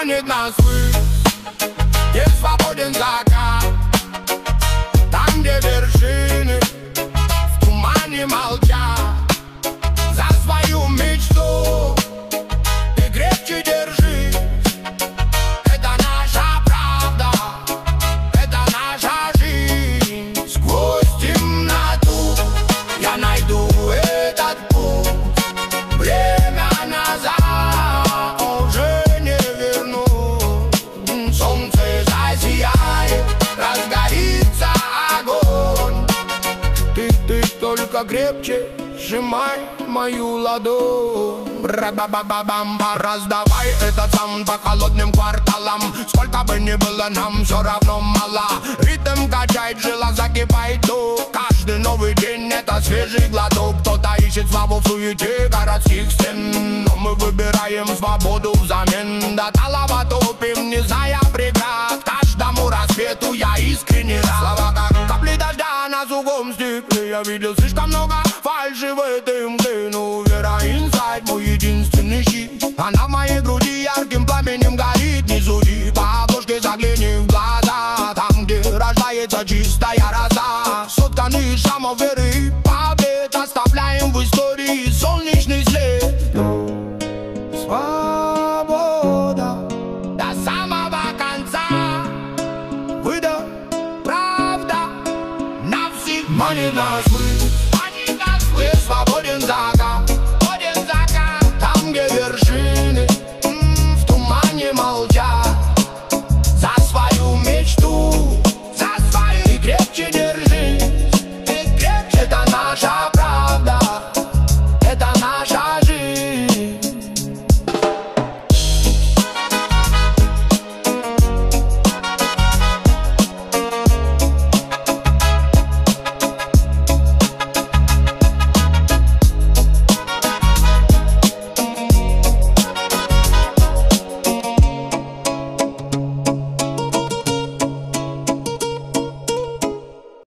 манит нас ввысь, где свободен закат, там, где вершины в тумане молчат. За свою мечту ты крепче держись, это наша правда, это наша жизнь. Сквозь темноту я найду этот путь, время назад уже не верну. Солнце засияет, разгорится огонь, ты только крепче сжимай мою ладонь. Бра-ба-ба-ба-бам-ба. Раздавай этот саунд по холодным кварталам. Сколько бы ни было, нам все равно мало. Ритм качает, жила закипает дух. Каждый новый день это свежий глоток. Кто-то ищет славу в суете городских стен, но мы выбираем свободу взамен. До талого топим, не зная преград. Каждому рассвету я искренне рад. Слова как капли дождя на сухом стекле. Я видел слишком много фальши в этой мгле, но вера инсайд мой единственный щит. Она в моей груди ярким пламенем горит. Не суди по обложке, загляни в глаза, там, где рождается чистая роса. Сотканы из шрамов веры и побед, оставляем в истории солнечный след. Свобода до самого конца, выдох, правда на всех манит нас.